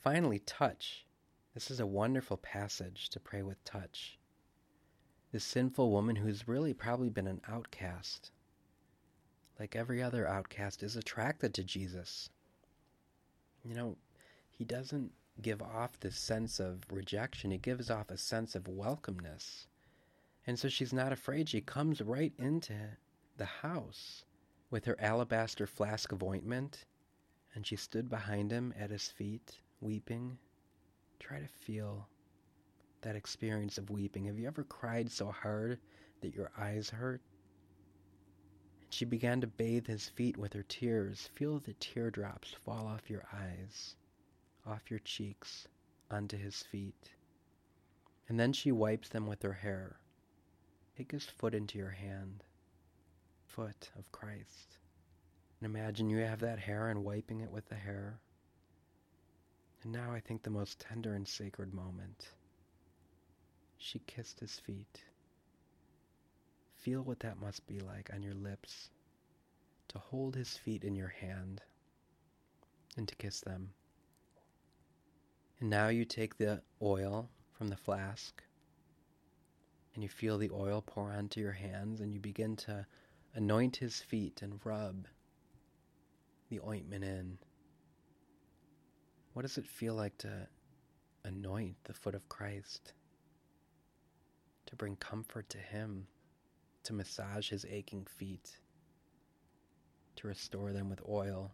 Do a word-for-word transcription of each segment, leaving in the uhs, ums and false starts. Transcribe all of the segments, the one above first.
Finally, touch. This is a wonderful passage to pray with touch. This sinful woman who's really probably been an outcast, like every other outcast, is attracted to Jesus. You know, he doesn't give off this sense of rejection. He gives off a sense of welcomeness. And so she's not afraid. She comes right into the house with her alabaster flask of ointment, and she stood behind him at his feet, weeping. Try to feel that experience of weeping. Have you ever cried so hard that your eyes hurt? And she began to bathe his feet with her tears. Feel the teardrops fall off your eyes, off your cheeks, onto his feet. And then she wipes them with her hair. Take his foot into your hand, foot of Christ. And imagine you have that hair and wiping it with the hair. And now I think the most tender and sacred moment. She kissed his feet. Feel what that must be like on your lips, to hold his feet in your hand and to kiss them. And now you take the oil from the flask and you feel the oil pour onto your hands and you begin to anoint his feet and rub the ointment in. What does it feel like to anoint the foot of Christ? To bring comfort to him, to massage his aching feet, to restore them with oil.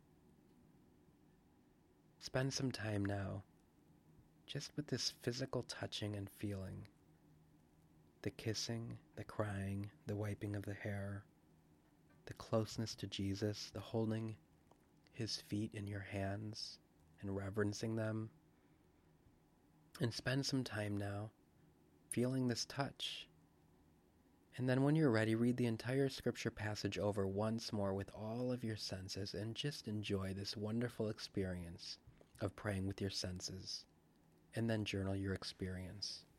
Spend some time now just with this physical touching and feeling. The kissing, the crying, the wiping of the hair, the closeness to Jesus, the holding his feet in your hands and reverencing them. And spend some time now feeling this touch. And then when you're ready, read the entire scripture passage over once more with all of your senses and just enjoy this wonderful experience of praying with your senses. And then journal your experience.